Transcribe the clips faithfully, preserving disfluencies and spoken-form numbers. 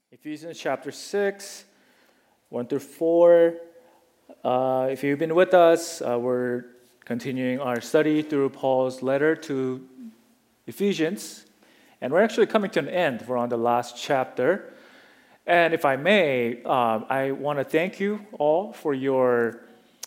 Ephesians chapter six, one through four. Uh, if you've been with us, uh, we're continuing our study through Paul's letter to Ephesians. And we're actually coming to an end. We're on the last chapter. And if I may, um, I want to thank you all for your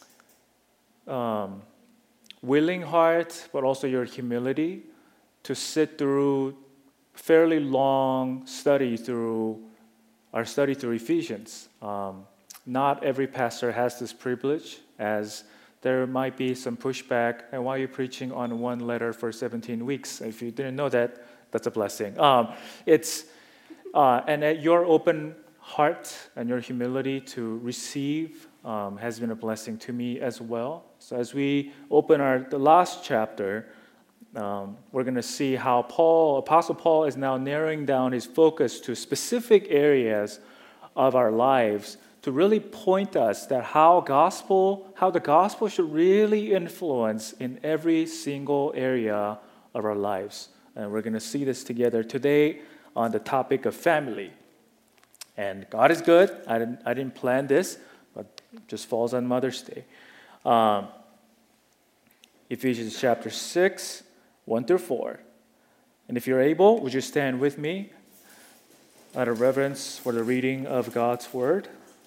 um, willing heart, but also your humility to sit through fairly long study through our study through Ephesians. Um, not every pastor has this privilege, as there might be some pushback. And why are you preaching on one letter for seventeen weeks? If you didn't know that, that's a blessing. Um, it's uh, and at your open heart and your humility to receive um, has been a blessing to me as well. So as we open our the last chapter, um, we're going to see how Paul, Apostle Paul, is now narrowing down his focus to specific areas of our lives to really point us that how gospel, how the gospel should really influence in every single area of our lives. And we're going to see this together today on the topic of family. And God is good. I didn't, I didn't plan this, but it just falls on Mother's Day. Um, Ephesians chapter six, one through four. And if you're able, would you stand with me out of reverence for the reading of God's word?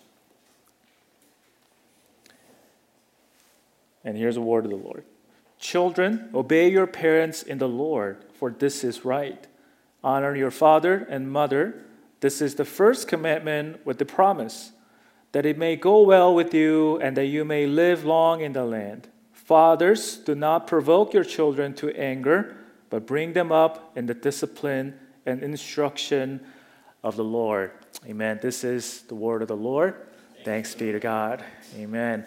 And here's the word of the Lord. Children, obey your parents in the Lord, for this is right. Honor your father and mother. This is the first commandment with the promise, that it may go well with you and that you may live long in the land. Fathers, do not provoke your children to anger, but bring them up in the discipline and instruction of the Lord. Amen. This is the word of the Lord. Thanks be to God. Amen.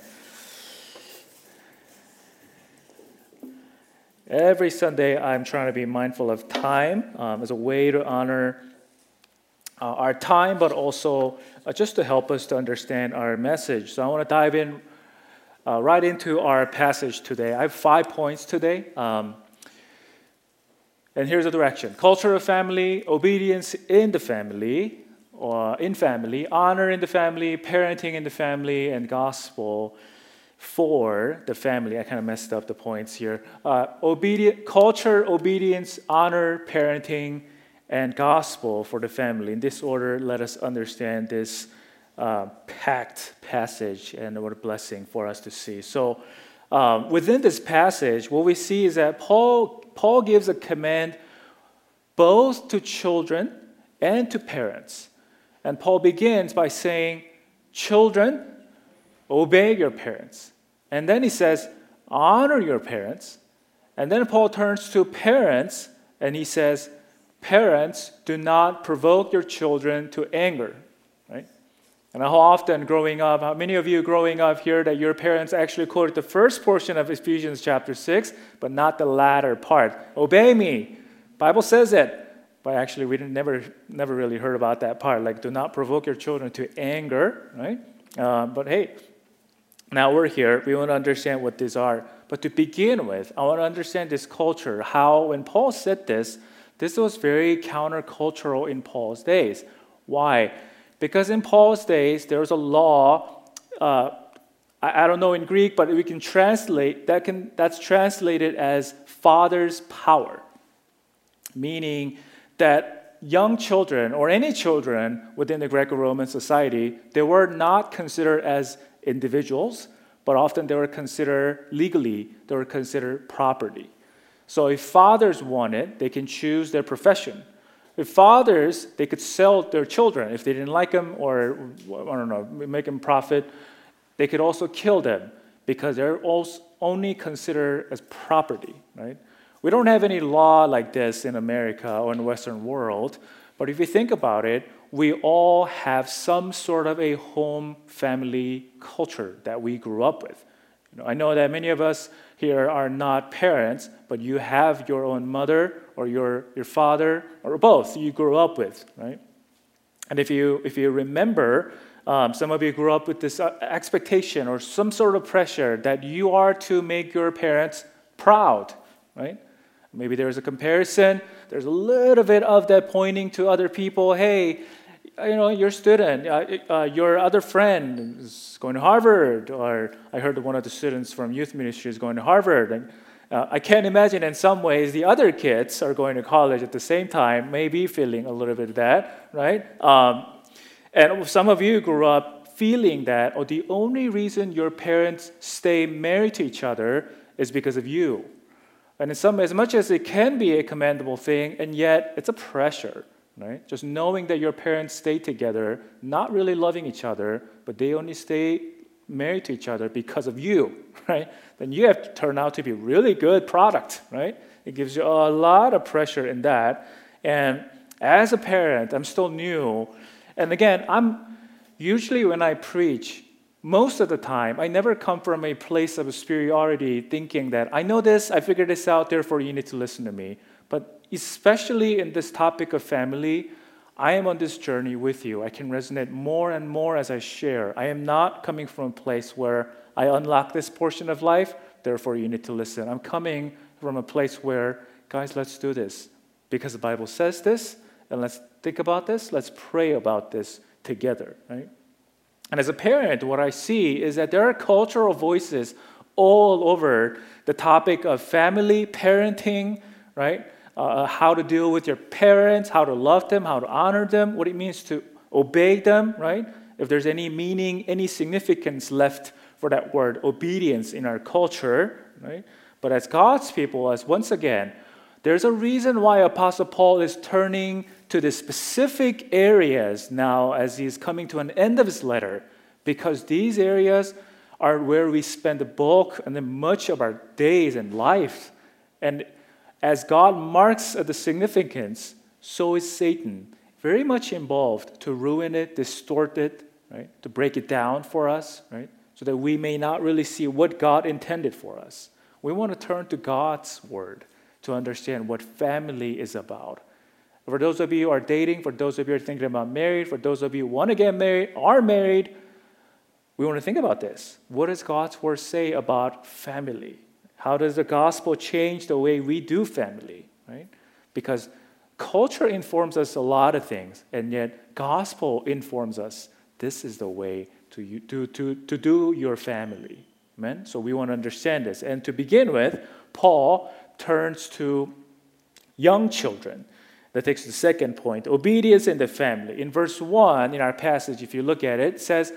Every Sunday, I'm trying to be mindful of time um, as a way to honor uh, our time, but also uh, just to help us to understand our message. So I want to dive in uh, right into our passage today. I have five points today. Um, and here's the direction. Culture of family, obedience in the family, or in family, honor in the family, parenting in the family, and gospel for the family. I kind of messed up the points here. Uh, obedient, culture, obedience, honor, parenting, and gospel for the family. In this order, let us understand this uh, packed passage, and what a blessing for us to see. So um, within this passage, what we see is that Paul, Paul gives a command both to children and to parents. And Paul begins by saying, children, obey your parents. And then he says, honor your parents. And then Paul turns to parents and he says, parents, do not provoke your children to anger. Right? And how often growing up, how many of you growing up here that your parents actually quoted the first portion of Ephesians chapter six, but not the latter part. Obey me. Bible says it. But actually we didn't, never, never really heard about that part. Like, do not provoke your children to anger. Right? Uh, but hey, now we're here, we want to understand what these are. But to begin with, I want to understand this culture, how when Paul said this, this was very countercultural in Paul's days. Why? Because in Paul's days, there was a law, uh, I, I don't know in Greek, but we can translate, that can that's translated as father's power. Meaning that young children, or any children within the Greco-Roman society, they were not considered as individuals, but often they were considered legally, they were considered property. So if fathers wanted, they can choose their profession. If fathers, they could sell their children. If they didn't like them or, I don't know, make them profit, they could also kill them because they're also only considered as property, right? We don't have any law like this in America or in the Western world, but if you think about it, we all have some sort of a home family culture that we grew up with. You know, I know that many of us here are not parents, but you have your own mother or your, your father or both you grew up with, right? And if you if you remember, um, some of you grew up with this uh, expectation or some sort of pressure that you are to make your parents proud, right? Maybe there's a comparison. There's a little bit of that pointing to other people. Hey, you know, your student, uh, uh, your other friend is going to Harvard, or I heard one of the students from youth ministry is going to Harvard, and uh, I can't imagine in some ways the other kids are going to college at the same time, maybe feeling a little bit of that, right? Um, and some of you grew up feeling that, oh, the only reason your parents stay married to each other is because of you. And in some, as much as it can be a commendable thing, and yet it's a pressure, right? Just knowing that your parents stay together, not really loving each other, but they only stay married to each other because of you, right? Then you have to turn out to be a really good product, right? It gives you a lot of pressure in that. And as a parent, I'm still new. And again, I'm usually when I preach, most of the time, I never come from a place of superiority thinking that I know this, I figured this out, therefore you need to listen to me. But especially in this topic of family, I am on this journey with you. I can resonate more and more as I share. I am not coming from a place where I unlock this portion of life, therefore you need to listen. I'm coming from a place where, guys, let's do this. Because the Bible says this, and let's think about this, let's pray about this together, right? And as a parent, what I see is that there are cultural voices all over the topic of family, parenting, right? Uh, how to deal with your parents, how to love them, how to honor them, what it means to obey them, right? If there's any meaning, any significance left for that word obedience in our culture, right? But as God's people, as once again, there's a reason why Apostle Paul is turning to the specific areas now as he's coming to an end of his letter, because these areas are where we spend the bulk and then much of our days and life. And as God marks the significance, so is Satan very much involved to ruin it, distort it, right? To break it down for us, right? So that we may not really see what God intended for us. We want to turn to God's word to understand what family is about. For those of you who are dating, for those of you who are thinking about married, for those of you who want to get married, are married, we want to think about this. What does God's word say about family? How does the gospel change the way we do family, right? Because culture informs us a lot of things, and yet gospel informs us this is the way to, you, to, to, to do your family. Amen? So we want to understand this. And to begin with, Paul turns to young children. That takes the second point, obedience in the family. In verse one, in our passage, if you look at it, it says,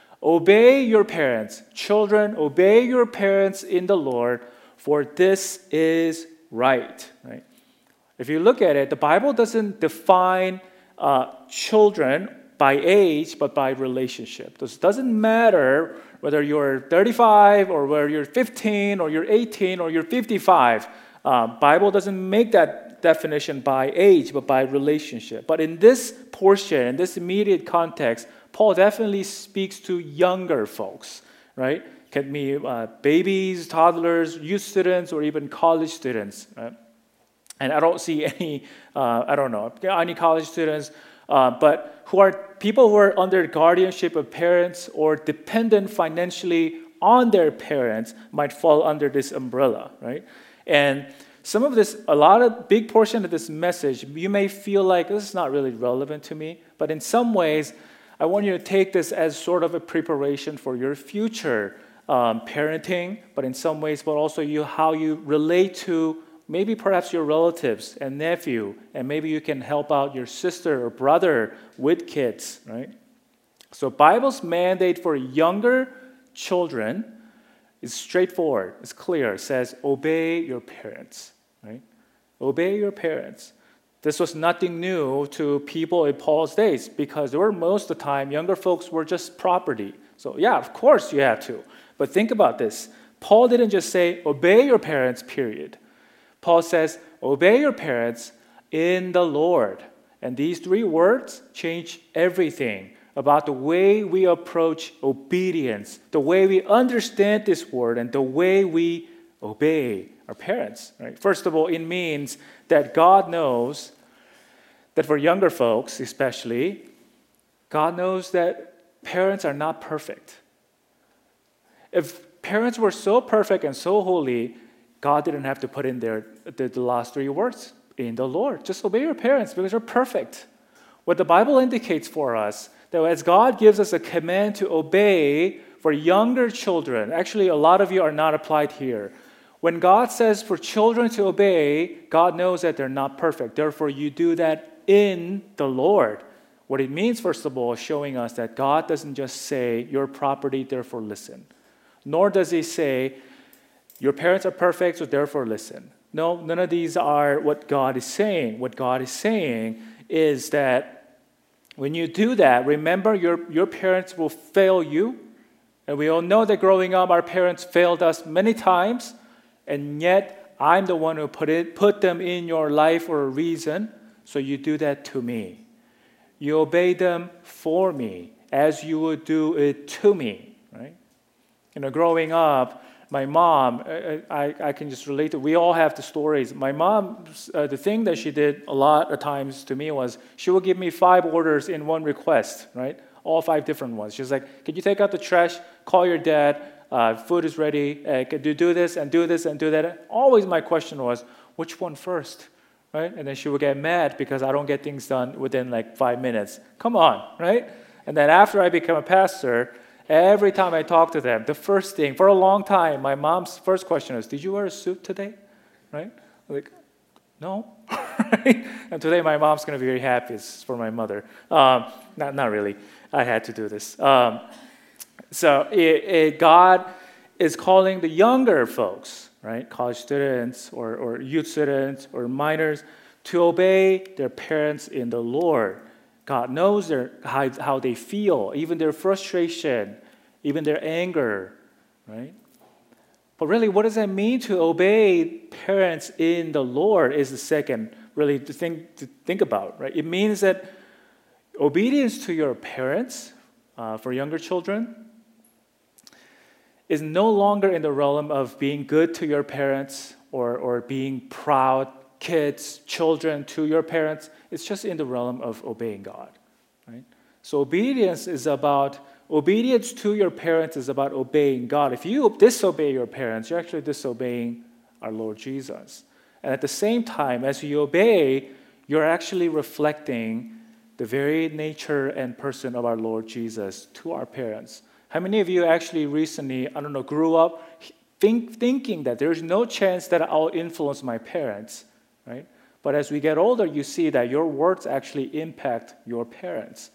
obey your parents. Children, obey your parents in the Lord, for this is right. Right? If you look at it, the Bible doesn't define uh, children by age, but by relationship. It doesn't matter whether you're thirty-five or whether you're fifteen or you're eighteen or you're fifty-five. Uh, Bible doesn't make that definition by age, but by relationship. But in this portion, in this immediate context, Paul definitely speaks to younger folks, right? Can be uh, babies, toddlers, youth students, or even college students. Right? And I don't see any, uh, I don't know, any college students, uh, but who are people who are under guardianship of parents or dependent financially on their parents might fall under this umbrella, right? And some of this, a lot of big portion of this message, you may feel like this is not really relevant to me, but in some ways, I want you to take this as sort of a preparation for your future um, parenting, but in some ways, but also you how you relate to maybe perhaps your relatives and nephew, and maybe you can help out your sister or brother with kids, right? So Bible's mandate for younger children is straightforward. It's clear. It says, obey your parents, right? Obey your parents. This was nothing new to people in Paul's days because they were most of the time, younger folks were just property. So yeah, of course you have to. But think about this. Paul didn't just say, obey your parents, period. Paul says, obey your parents in the Lord. And these three words change everything about the way we approach obedience, the way we understand this word, and the way we obey our parents. Right? First of all, it means that God knows that for younger folks especially, God knows that parents are not perfect. If parents were so perfect and so holy, God didn't have to put in there the, the last three words, in the Lord. Just obey your parents because they're perfect. What the Bible indicates for us, that as God gives us a command to obey for younger children, actually a lot of you are not applied here. When God says for children to obey, God knows that they're not perfect. Therefore, you do that in the Lord. What it means, first of all, is showing us that God doesn't just say, your property, therefore listen. Nor does he say, your parents are perfect, so therefore listen. No, none of these are what God is saying. What God is saying is that when you do that, remember your, your parents will fail you. And we all know that growing up, our parents failed us many times. And yet, I'm the one who put it, put them in your life for a reason. So you do that to me. You obey them for me, as you would do it to me, right? You know, growing up, my mom, I, I, I can just relate to, we all have the stories. My mom, uh, the thing that she did a lot of times to me was she would give me five orders in one request, right? All five different ones. She was like, could you take out the trash, call your dad, uh, food is ready, uh, could you do this and do this and do that? Always my question was, which one first? Right? And then she would get mad because I don't get things done within like five minutes. Come on, right? And then after I became a pastor, every time I talk to them, the first thing, for a long time, my mom's first question is, did you wear a suit today? Right? I'm like, no. Right? And today my mom's going to be very happy. It's for my mother. Um, not, not really. I had to do this. Um, so it, it, God is calling the younger folks, right, college students or, or youth students or minors, to obey their parents in the Lord. God knows their, how, how they feel, even their frustration, even their anger, right? But really, what does that mean to obey parents in the Lord is the second really the thing to think about, right? It means that obedience to your parents uh, for younger children is no longer in the realm of being good to your parents or, or being proud kids, children to your parents. It's just in the realm of obeying God, right? So obedience is about, obedience to your parents is about obeying God. If you disobey your parents, you're actually disobeying our Lord Jesus. And at the same time, as you obey, you're actually reflecting the very nature and person of our Lord Jesus to our parents. How many of you actually recently, I don't know, grew up think, thinking that there's no chance that I'll influence my parents, right? But as we get older, you see that your words actually impact your parents.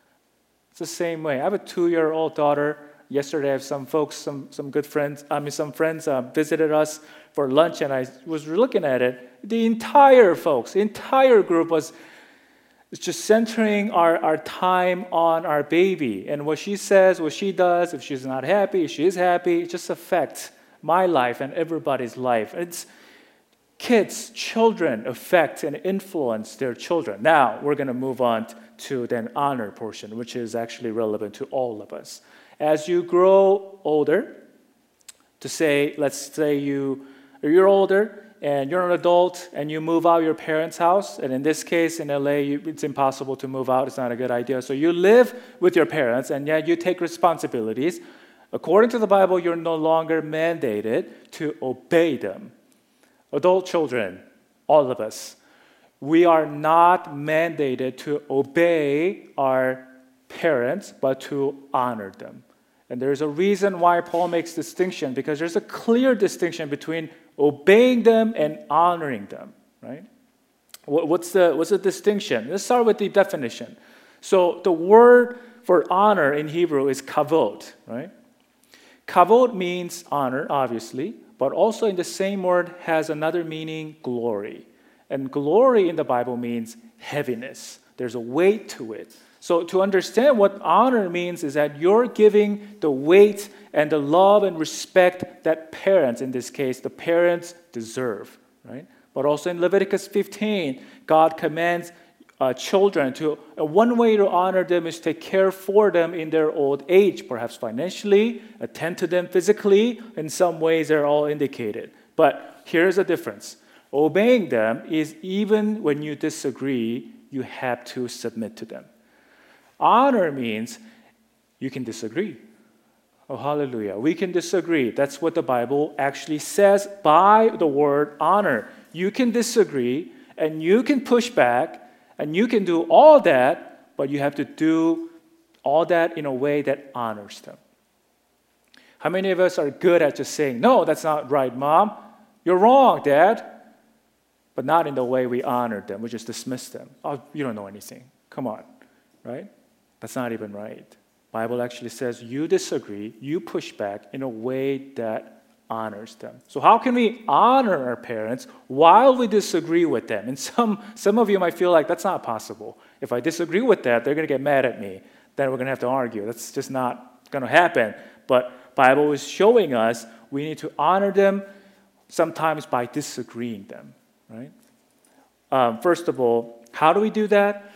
It's the same way. I have a two-year-old daughter. Yesterday, I have some folks, some, some good friends, I mean, some friends uh, visited us for lunch, and I was looking at it. The entire folks, the entire group was It's just centering our, our time on our baby. And what she says, what she does, if she's not happy, if she is happy, it just affects my life and everybody's life. It's kids, children affect and influence their children. Now, we're going to move on to the honor portion, which is actually relevant to all of us. As you grow older, to say, let's say you, you're older, and you're an adult, and you move out of your parents' house, and in this case, in L A, you, it's impossible to move out. It's not a good idea. So you live with your parents, and yet you take responsibilities. According to the Bible, you're no longer mandated to obey them. Adult children, all of us, we are not mandated to obey our parents, but to honor them. And there's a reason why Paul makes distinction, because there's a clear distinction between obeying them and honoring them, right? What's the, what's the distinction? Let's start with the definition. So the word for honor in Hebrew is kavod, right? Kavod means honor, obviously, but also in the same word has another meaning, glory. And glory in the Bible means heaviness. There's a weight to it. So to understand what honor means is that you're giving the weight and the love and respect that parents, in this case, the parents deserve, right? But also in Leviticus fifteen, God commands uh, children to, uh, one way to honor them is to take care for them in their old age, perhaps financially, attend to them physically. In some ways, they're all indicated. But here's the difference. Obeying them is even when you disagree, you have to submit to them. Honor means you can disagree. Oh, hallelujah. We can disagree. That's what the Bible actually says by the word honor. You can disagree and you can push back And you can do all that, but you have to do all that in a way that honors them. How many of us are good at just saying, no, that's not right, Mom. You're wrong, Dad. But not in the way we honor them. We just dismiss them. Oh, you don't know anything. Come on, right? That's not even right. Bible actually says you disagree, you push back in a way that honors them. So how can we honor our parents while we disagree with them? And some, some of you might feel like that's not possible. If I disagree with that, they're going to get mad at me. Then we're going to have to argue. That's just not going to happen. But Bible is showing us we need to honor them sometimes by disagreeing them, right? Um, first of all, how do we do that?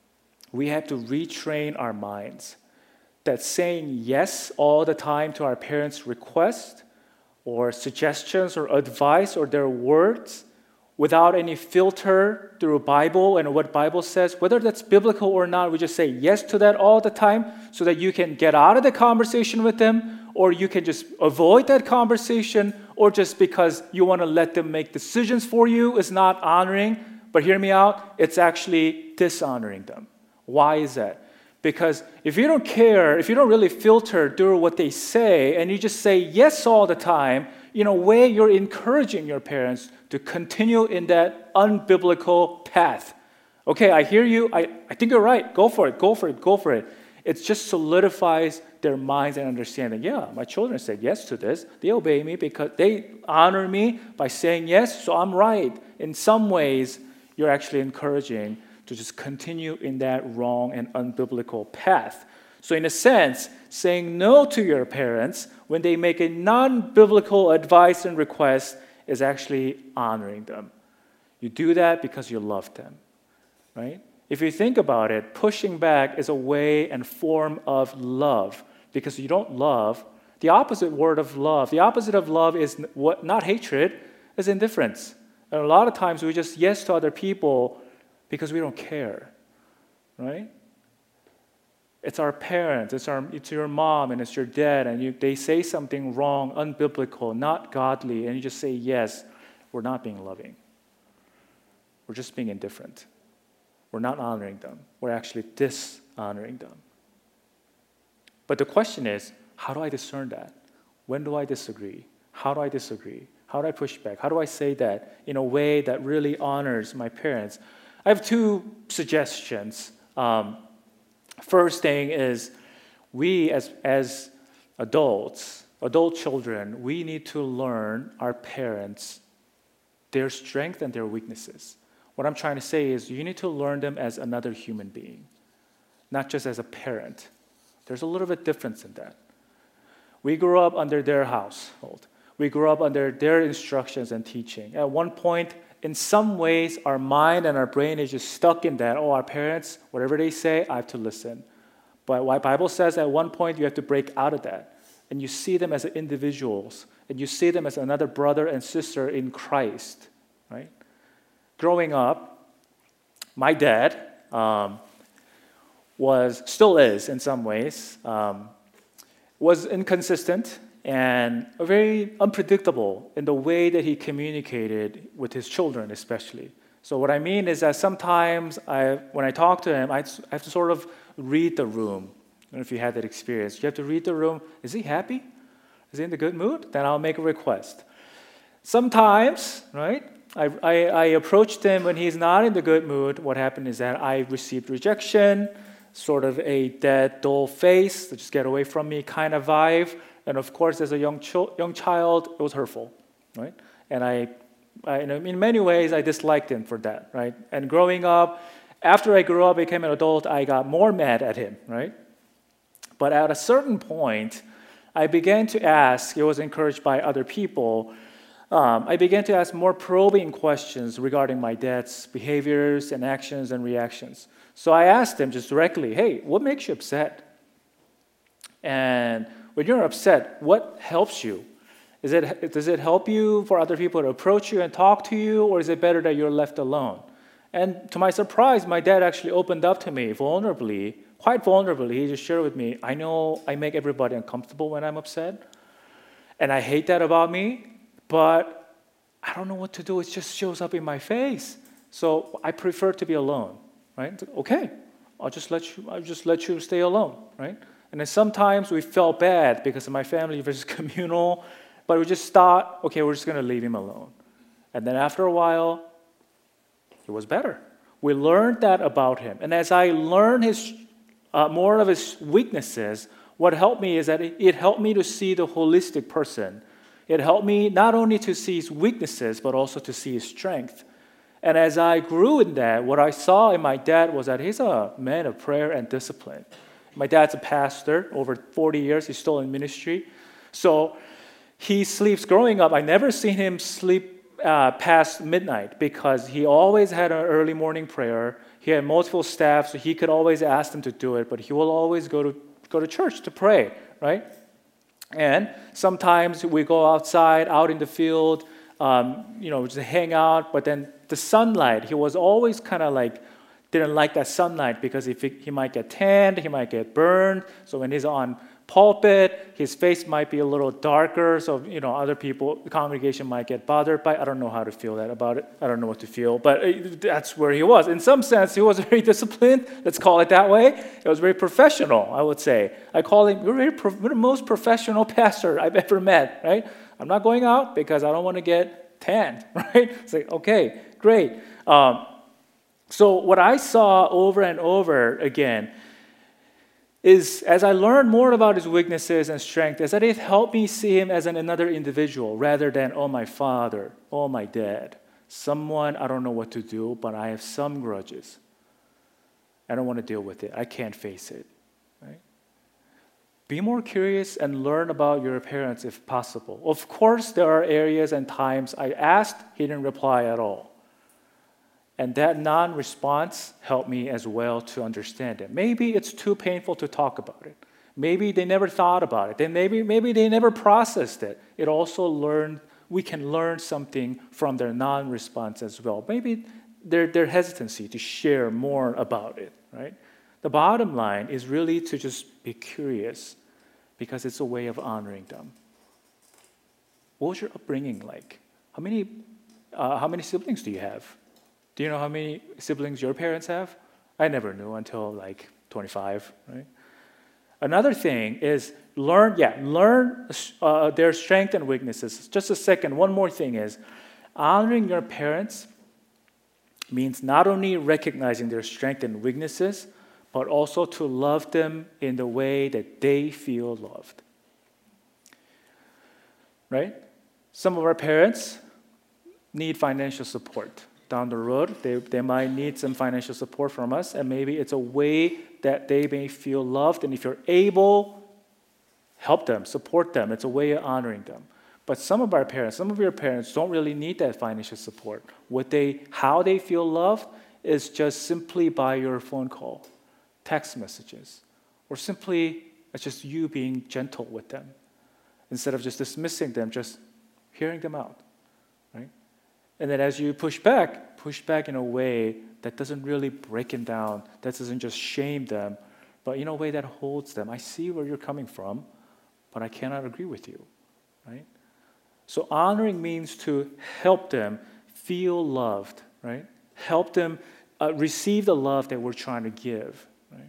We have to retrain our minds that saying yes all the time to our parents' requests or suggestions or advice or their words without any filter through Bible and what Bible says, whether that's biblical or not, we just say yes to that all the time so that you can get out of the conversation with them, or you can just avoid that conversation, or just because you want to let them make decisions for you is not honoring. But hear me out, it's actually dishonoring them. Why is that? Because if you don't care, if you don't really filter through what they say, and you just say yes all the time, in a way you're encouraging your parents to continue in that unbiblical path. Okay, I hear you. I, I think you're right. Go for it. Go for it. Go for it. It just solidifies their minds and understanding. Yeah, my children said yes to this. They obey me because they honor me by saying yes, so I'm right. In some ways, you're actually encouraging to just continue in that wrong and unbiblical path. So in a sense, saying no to your parents when they make a non-biblical advice and request is actually honoring them. You do that because you love them, right? If you think about it, pushing back is a way and form of love because you don't love. The opposite word of love, the opposite of love is what, not hatred, is indifference. And a lot of times we just yes to other people because we don't care, right? It's our parents, it's, our, it's your mom and it's your dad, and you, they say something wrong, unbiblical, not godly, and you just say yes. We're not being loving. We're just being indifferent. We're not honoring them. We're actually dishonoring them. But the question is, how do I discern that? When do I disagree? How do I disagree? How do I push back? How do I say that in a way that really honors my parents? I have two suggestions. Um, first thing is, we as, as adults, adult children, we need to learn our parents, their strength and their weaknesses. What I'm trying to say is you need to learn them as another human being, not just as a parent. There's a little bit difference in that. We grew up under their household. We grew up under their instructions and teaching. At one point, in some ways, our mind and our brain is just stuck in that. Oh, our parents, whatever they say, I have to listen. But what the Bible says at one point, you have to break out of that. And you see them as individuals. And you see them as another brother and sister in Christ, right? Growing up, my dad um, was, still is in some ways, um, was inconsistent and very unpredictable in the way that he communicated with his children, especially. So what I mean is that sometimes I, when I talk to him, I have to sort of read the room. I don't know if you had that experience. You have to read the room. Is he happy? Is he in the good mood? Then I'll make a request. Sometimes, right, I, I, I approached him when he's not in the good mood. What happened is that I received rejection, sort of a dead, dull face, just get away from me kind of vibe. And of course, as a young ch- young child, it was hurtful, right? And I, I, in many ways, I disliked him for that, right? And growing up, after I grew up, became an adult, I got more mad at him, right? But at a certain point, I began to ask, it was encouraged by other people, um, I began to ask more probing questions regarding my dad's behaviors and actions and reactions. So I asked him just directly, hey, what makes you upset? And when you're upset, what helps you? Is it, does it help you for other people to approach you and talk to you, or is it better that you're left alone? And to my surprise, my dad actually opened up to me vulnerably, quite vulnerably. He just shared with me, I know I make everybody uncomfortable when I'm upset, and I hate that about me, but I don't know what to do. It just shows up in my face. So I prefer to be alone. right? It's like, okay, I'll just let you. I'll just let you stay alone, right? And then sometimes we felt bad because my family was communal, but we just thought, okay, we're just going to leave him alone. And then after a while, it was better. We learned that about him. And as I learned his uh, more of his weaknesses, what helped me is that it, it helped me to see the holistic person. It helped me not only to see his weaknesses, but also to see his strength. And as I grew in that, what I saw in my dad was that he's a man of prayer and discipline. My dad's a pastor, over forty years, he's still in ministry. So he sleeps, growing up, I never seen him sleep uh, past midnight because he always had an early morning prayer. He had multiple staff, so he could always ask them to do it, but he will always go to go to church to pray, right? And sometimes we go outside, out in the field, um, you know, just hang out, but then the sunlight, he was always kind of like, didn't like that sunlight because if he, he might get tanned, he might get burned. So when he's on pulpit, his face might be a little darker. So, you know, other people, the congregation might get bothered by. I don't know how to feel that about it. I don't know what to feel, but it, that's where he was. In some sense, he was very disciplined. Let's call it that way. It was very professional, I would say. I call him you're very pro- the most professional pastor I've ever met, right? I'm not going out because I don't want to get tanned, right? It's like, okay, great. Um, So what I saw over and over again is, as I learned more about his weaknesses and strength, is that it helped me see him as an, another individual rather than, oh, my father, oh, my dad, someone I don't know what to do, but I have some grudges. I don't want to deal with it. I can't face it. Right? Be more curious and learn about your parents if possible. Of course, there are areas and times I asked, he didn't reply at all. And that non-response helped me as well to understand it. Maybe it's too painful to talk about it. Maybe they never thought about it. Then maybe, maybe they never processed it. It also learned, we can learn something from their non-response as well. Maybe their, their hesitancy to share more about it, right? The bottom line is really to just be curious because it's a way of honoring them. What was your upbringing like? How many, uh, how many siblings do you have? Do you know how many siblings your parents have? I never knew until like twenty-five, right? Another thing is learn, yeah, learn uh, their strengths and weaknesses. Just a second, one more thing is honoring your parents means not only recognizing their strengths and weaknesses, but also to love them in the way that they feel loved. Right? Some of our parents need financial support. Down the road, they, they might need some financial support from us, and maybe it's a way that they may feel loved, and if you're able, help them, support them. It's a way of honoring them. But some of our parents, some of your parents don't really need that financial support. What they, how they feel loved is just simply by your phone call, text messages, or simply it's just you being gentle with them. Instead of just dismissing them, just hearing them out, right? And then as you push back, push back in a way that doesn't really break them down, that doesn't just shame them, but in a way that holds them. I see where you're coming from, but I cannot agree with you, right? So honoring means to help them feel loved, right? Help them uh, receive the love that we're trying to give, right?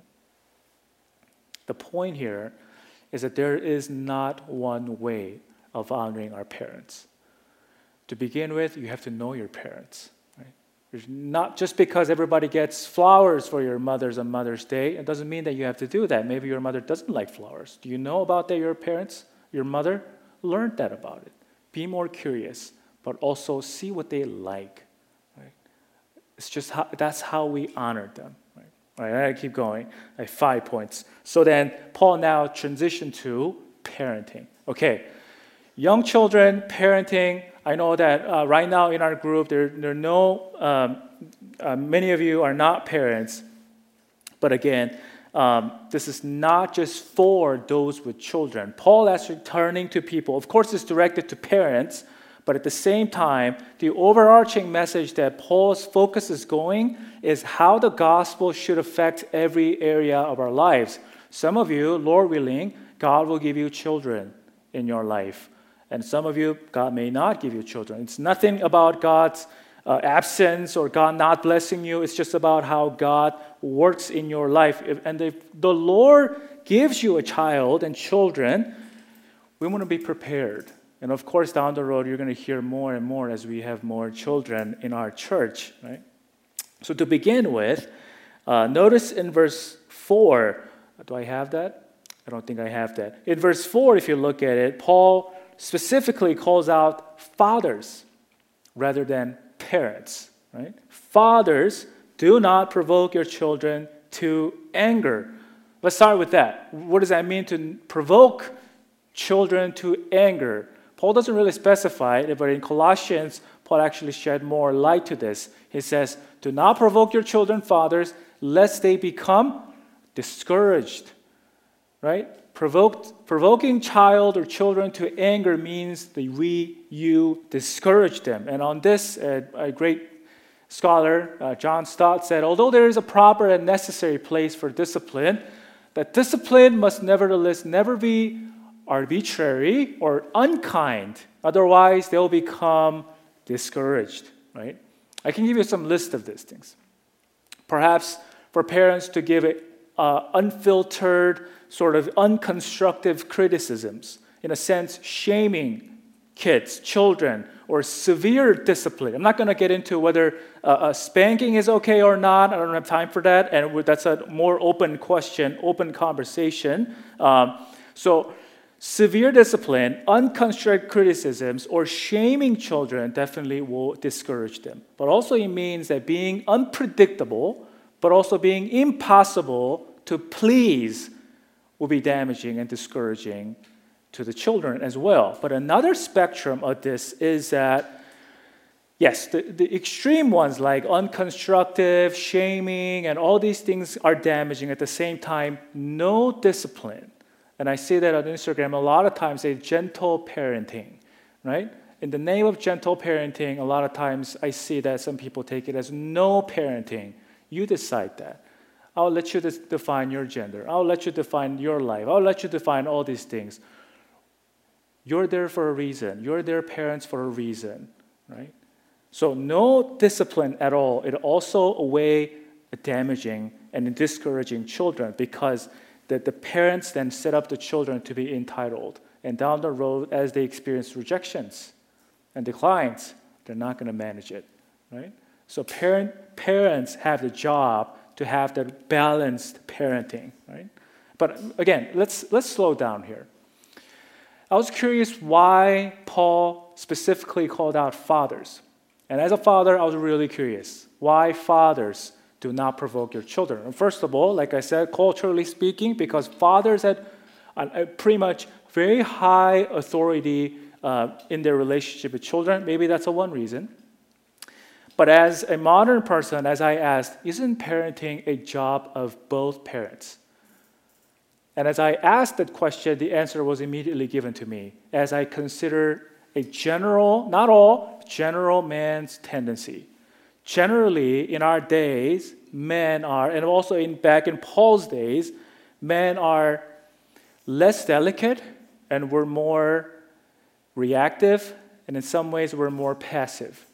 The point here is that there is not one way of honoring our parents. To begin with, you have to know your parents. Right? There's not just because everybody gets flowers for your Mother's on Mother's Day, it doesn't mean that you have to do that. Maybe your mother doesn't like flowers. Do you know about that, your parents, your mother? Learn that about it. Be more curious, but also see what they like. Right? It's just how, that's how we honor them. Right? All right, I keep going. I have five points. So then Paul now transitioned to parenting. Okay, young children, parenting. I know that uh, right now in our group, there, there are no, um, uh, many of you are not parents. But again, um, this is not just for those with children. Paul is turning to people. Of course, it's directed to parents, but at the same time, the overarching message that Paul's focus is going is how the gospel should affect every area of our lives. Some of you, Lord willing, God will give you children in your life. And some of you, God may not give you children. It's nothing about God's uh, absence or God not blessing you. It's just about how God works in your life. If, and if the Lord gives you a child and children, we want to be prepared. And of course, down the road, you're going to hear more and more as we have more children in our church, right? So to begin with, uh, notice in verse four, do I have that? I don't think I have that. In verse four, if you look at it, Paul specifically calls out fathers rather than parents, right? Fathers, do not provoke your children to anger. Let's start with that. What does that mean to provoke children to anger? Paul doesn't really specify it, but in Colossians, Paul actually shed more light to this. He says, do not provoke your children, fathers, lest they become discouraged. Right? Provoked, provoking child or children to anger means that we, you discourage them. And on this, uh, a great scholar, uh, John Stott, said, although there is a proper and necessary place for discipline, that discipline must nevertheless never be arbitrary or unkind. Otherwise, they'll become discouraged. Right? I can give you some list of these things. Perhaps for parents to give it uh, unfiltered, sort of unconstructive criticisms, in a sense, shaming kids, children, or severe discipline. I'm not going to get into whether uh, a spanking is okay or not. I don't have time for that, and that's a more open question, open conversation. Um, so severe discipline, unconstructed criticisms, or shaming children definitely will discourage them. But also it means that being unpredictable, but also being impossible to please will be damaging and discouraging to the children as well. But another spectrum of this is that, yes, the, the extreme ones like unconstructive, shaming, and all these things are damaging. At the same time, no discipline. And I see that on Instagram a lot of times, say gentle parenting, right? In the name of gentle parenting, a lot of times I see that some people take it as no parenting. You decide that. I'll let you define your gender. I'll let you define your life. I'll let you define all these things. You're there for a reason. You're their parents for a reason, right? So no discipline at all. It also a way of damaging and discouraging children because the, the parents then set up the children to be entitled. And down the road, as they experience rejections and declines, they're not going to manage it, right? So parent, parents have the job to have the balanced parenting, right? But again, let's let's slow down here. I was curious why Paul specifically called out fathers. And as a father, I was really curious why fathers do not provoke your children. And first of all, like I said, culturally speaking, because fathers had a pretty much very high authority uh, in their relationship with children. Maybe that's a one reason. But as a modern person, as I asked, isn't parenting a job of both parents? And as I asked that question, the answer was immediately given to me as I consider a general, not all, general man's tendency. Generally, in our days, men are, and also in back in Paul's days, men are less delicate and we're more reactive, and in some ways we're more passive.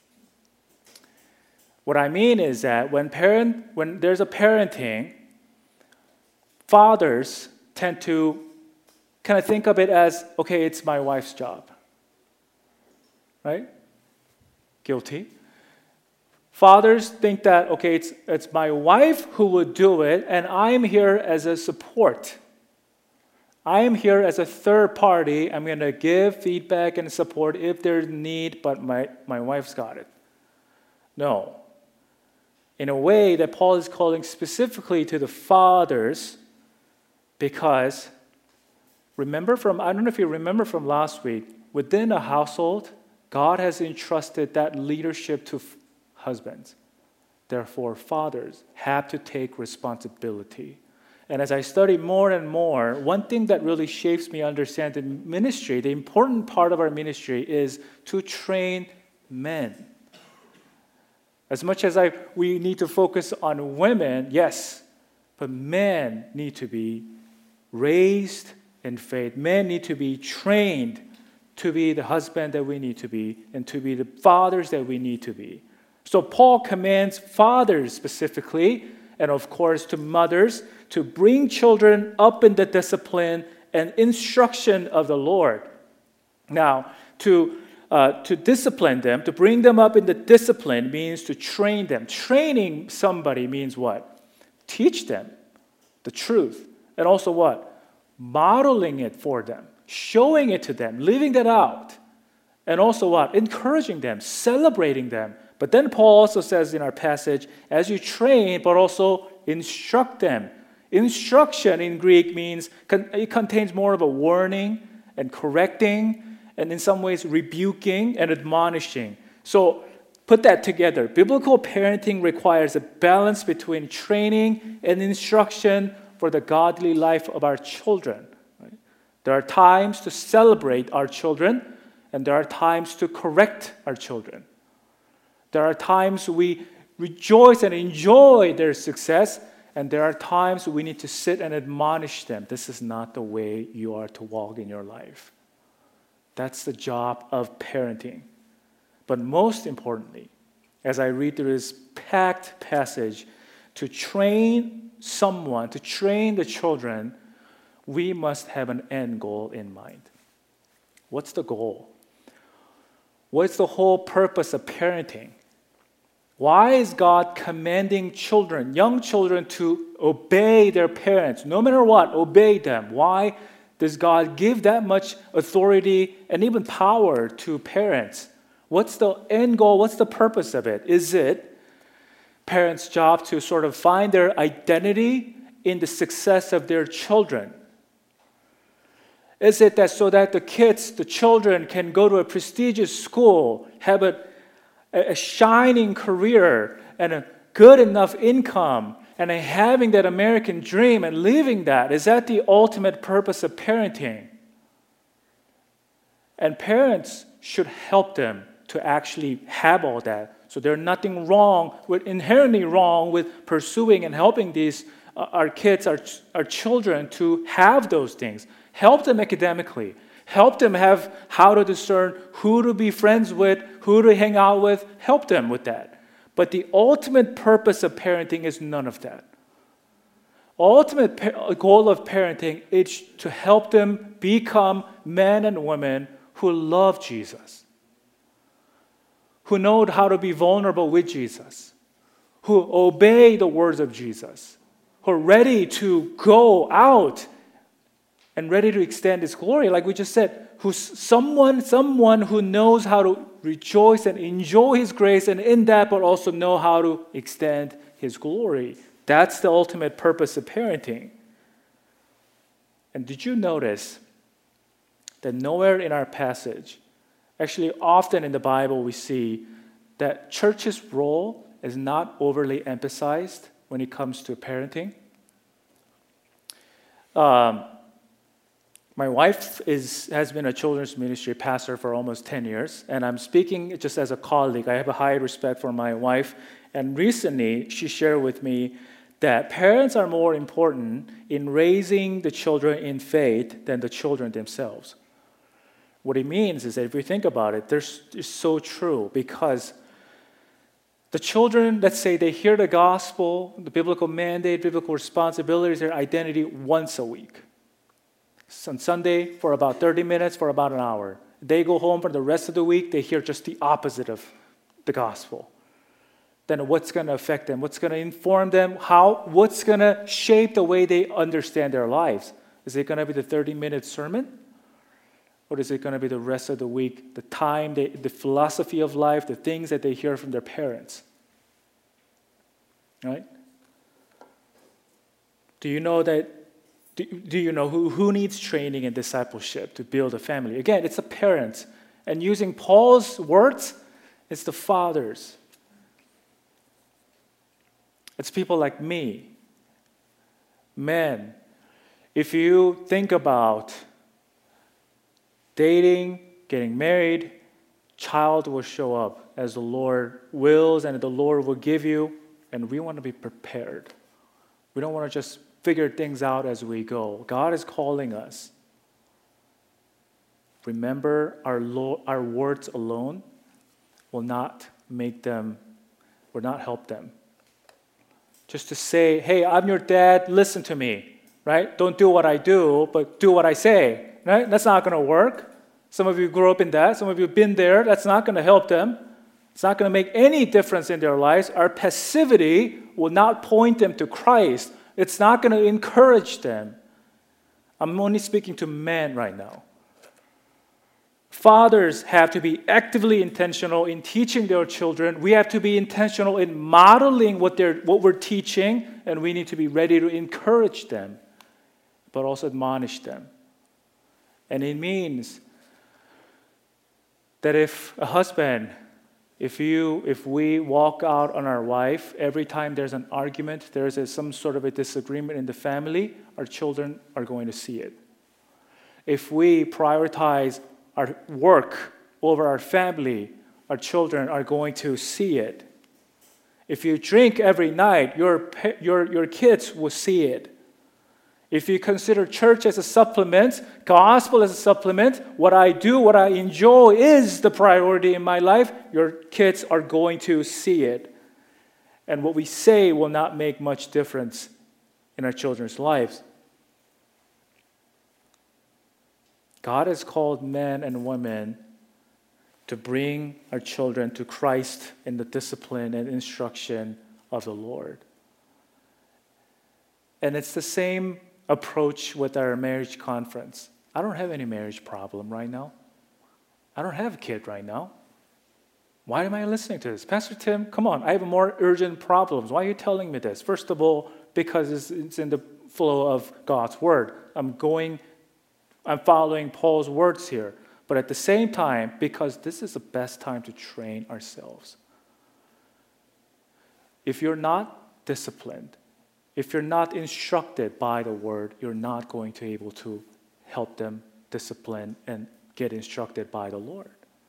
What I mean is that when parent, when there's a parenting, fathers tend to kind of think of it as, okay, it's my wife's job. Right? Guilty. Fathers think that, okay, it's, it's my wife who would do it, and I'm here as a support. I am here as a third party. I'm going to give feedback and support if there's need, but my, my wife's got it. No. In a way that Paul is calling specifically to the fathers, because remember from, I don't know if you remember from last week, within a household, God has entrusted that leadership to f- husbands. Therefore, fathers have to take responsibility. And as I study more and more, one thing that really shapes me understand the ministry, the important part of our ministry is to train men. As much as I, we need to focus on women, yes, but men need to be raised in faith. Men need to be trained to be the husband that we need to be and to be the fathers that we need to be. So Paul commands fathers specifically, and of course to mothers, to bring children up in the discipline and instruction of the Lord. Now, to uh, to discipline them, to bring them up in the discipline means to train them. Training somebody means what? Teach them the truth. And also what? Modeling it for them, showing it to them, living that out. And also what? Encouraging them, celebrating them. But then Paul also says in our passage, as you train, but also instruct them. Instruction in Greek means, it contains more of a warning and correcting, and in some ways rebuking and admonishing. So put that together. Biblical parenting requires a balance between training and instruction for the godly life of our children. Right? There are times to celebrate our children, and there are times to correct our children. There are times we rejoice and enjoy their success, and there are times we need to sit and admonish them. This is not the way you are to walk in your life. That's the job of parenting. But most importantly, as I read through this packed passage, to train someone, to train the children, we must have an end goal in mind. What's the goal? What's the whole purpose of parenting? Why is God commanding children, young children, to obey their parents? No matter what, obey them. Why does God give that much authority and even power to parents? What's the end goal? What's the purpose of it? Is it parents' job to sort of find their identity in the success of their children? Is it that so that the kids, the children, can go to a prestigious school, have a, a shining career, and a good enough income, and having that American dream and living that? Is that the ultimate purpose of parenting? And parents should help them to actually have all that. So there's nothing wrong with, inherently wrong with pursuing and helping these, uh, our kids, our, our children to have those things. Help them academically. Help them have how to discern who to be friends with, who to hang out with. Help them with that. But the ultimate purpose of parenting is none of that. Ultimate pa- goal of parenting is to help them become men and women who love Jesus, who know how to be vulnerable with Jesus, who obey the words of Jesus, who are ready to go out and ready to extend His glory, like we just said, who's someone, someone who knows how to rejoice and enjoy His grace, and in that, but also know how to extend His glory. That's the ultimate purpose of parenting. And did you notice that nowhere in our passage, actually often in the Bible, we see that church's role is not overly emphasized when it comes to parenting? Um, My wife is, has been a children's ministry pastor for almost ten years, and I'm speaking just as a colleague. I have a high respect for my wife, and recently she shared with me that parents are more important in raising the children in faith than the children themselves. What it means is that if you think about it, it's so true, because the children, let's say they hear the gospel, the biblical mandate, biblical responsibilities, their identity once a week. On Sunday for about thirty minutes, for about an hour. They go home for the rest of the week, they hear just the opposite of the gospel. Then what's going to affect them? What's going to inform them? How? What's going to shape the way they understand their lives? Is it going to be the thirty-minute sermon? Or is it going to be the rest of the week, the time, they, the philosophy of life, the things that they hear from their parents? Right? Do you know that Do, do you know who, who needs training and discipleship to build a family? Again, it's the parents. And using Paul's words, it's the fathers. It's people like me. Men, if you think about dating, getting married, child will show up as the Lord wills and the Lord will give you, and we want to be prepared. We don't want to just figure things out as we go. God is calling us. remember our, lo- our words alone will not make them, will not help them. Just to say, hey, I'm your dad, listen to me, right? Don't do what I do, but do what I say, right? That's not going to work. Some of you grew up in that. Some of you have been there. That's not going to help them. It's not going to make any difference in their lives. Our passivity will not point them to Christ. It's not going to encourage them. I'm only speaking to men right now. Fathers have to be actively intentional in teaching their children. We have to be intentional in modeling what, they're, what we're teaching, and we need to be ready to encourage them, but also admonish them. And it means that if a husband, if you, if we walk out on our wife every time there's an argument, there's a, some sort of a disagreement in the family, our children are going to see it. If we prioritize our work over our family, our children are going to see it. If you drink every night, your, your, your kids will see it. If you consider church as a supplement, gospel as a supplement, what I do, what I enjoy is the priority in my life, your kids are going to see it. And what we say will not make much difference in our children's lives. God has called men and women to bring our children to Christ in the discipline and instruction of the Lord. And it's the same approach with our marriage conference. I don't have any marriage problem right now. I don't have a kid right now. Why am I listening to this? Pastor Tim, come on, I have more urgent problems. Why are you telling me this? First of all, because it's, it's in the flow of God's word. I'm going, I'm following Paul's words here. But at the same time, because this is the best time to train ourselves. If you're not disciplined, if you're not instructed by the word, you're not going to be able to help them discipline and get instructed by the Lord.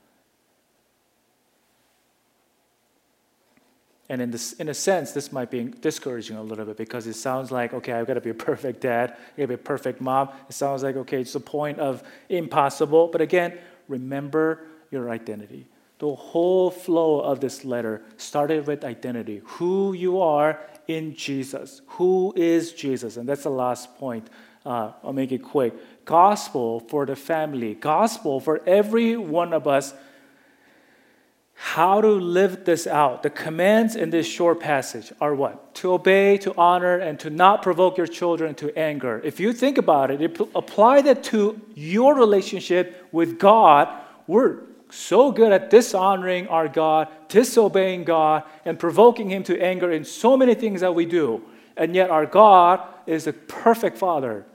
And in this, in a sense, this might be discouraging a little bit because it sounds like, okay, I've got to be a perfect dad, I've got to be a perfect mom. It sounds like, okay, it's the point of impossible. But again, remember your identity. The whole flow of this letter started with identity. Who you are in Jesus. Who is Jesus? And that's the last point. Uh, I'll make it quick. Gospel for the family. Gospel for every one of us. How to live this out. The commands in this short passage are what? To obey, to honor, and to not provoke your children to anger. If you think about it, it apply that to your relationship with God. We're so good at dishonoring our God, disobeying God, and provoking Him to anger in so many things that we do. And yet our God is a perfect Father.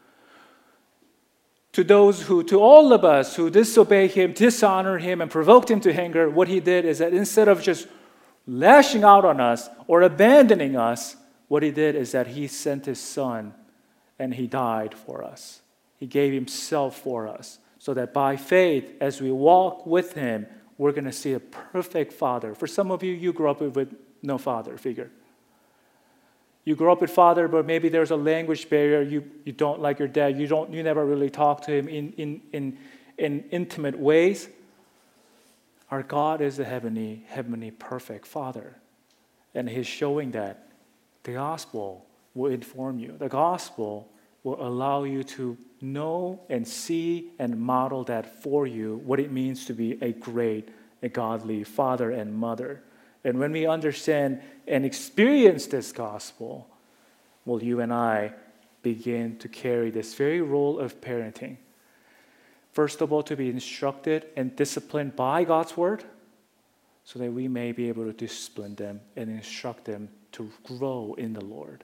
To those who, to all of us who disobey Him, dishonor Him, and provoked Him to anger, what He did is that instead of just lashing out on us or abandoning us, what He did is that He sent His Son and He died for us. He gave Himself for us so that by faith, as we walk with Him, we're going to see a perfect Father. For some of you, you grew up with no father figure. You grew up with father, but maybe there's a language barrier. You, you don't like your dad. You don't. You never really talk to him in, in, in, in intimate ways. Our God is a heavenly, heavenly, perfect Father. And He's showing that. The gospel will inform you. The gospel will allow you to know and see and model that for you, what it means to be a great, a godly father and mother. And when we understand and experience this gospel, will you and I begin to carry this very role of parenting. First of all, to be instructed and disciplined by God's word, so that we may be able to discipline them and instruct them to grow in the Lord.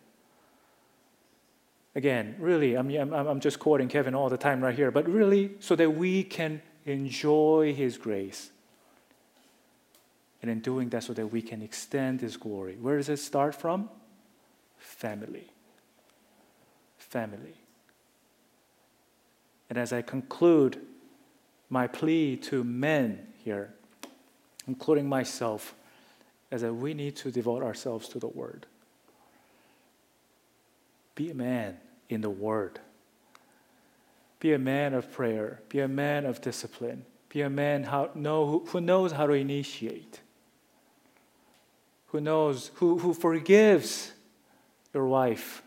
Again, really, I'm, I'm, I'm just quoting Kevin all the time right here, but really so that we can enjoy His grace. And in doing that, so that we can extend His glory. Where does it start from? Family. Family. And as I conclude my plea to men here, including myself, is that we need to devote ourselves to the Word. Be a man in the Word. Be a man of prayer. Be a man of discipline. Be a man how, know, who knows how to initiate. Who knows, who, who forgives your wife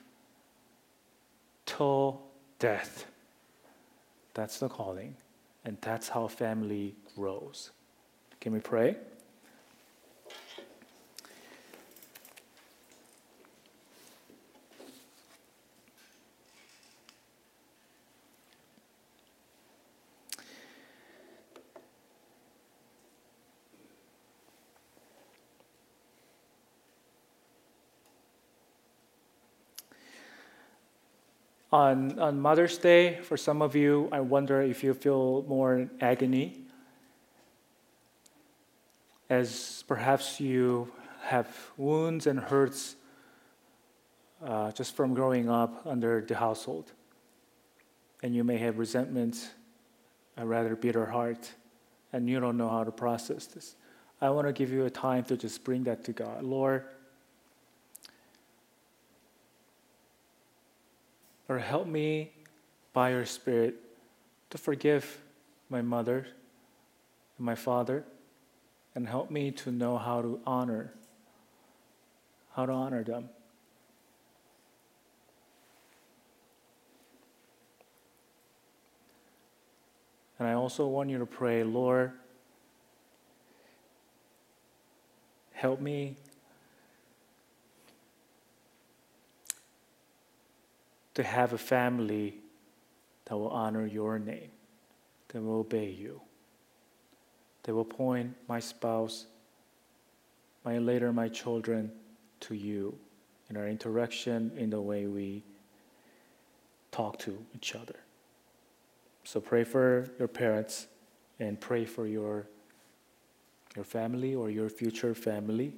till death. That's the calling. And that's how family grows. Can we pray? On, on Mother's Day, for some of you, I wonder if you feel more agony, as perhaps you have wounds and hurts uh, just from growing up under the household. And you may have resentment, a rather bitter heart, and you don't know how to process this. I want to give you a time to just bring that to God. Lord, Lord, help me by your Spirit to forgive my mother and my father, and help me to know how to honor, how to honor them. And I also want you to pray, Lord, help me to have a family that will honor your name, that will obey you, that will point my spouse, my later my children to you in our interaction, in the way we talk to each other. So pray for your parents and pray for your, your family or your future family.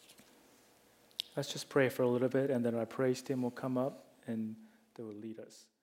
Let's just pray for a little bit, and then our praise team will come up and they will lead us.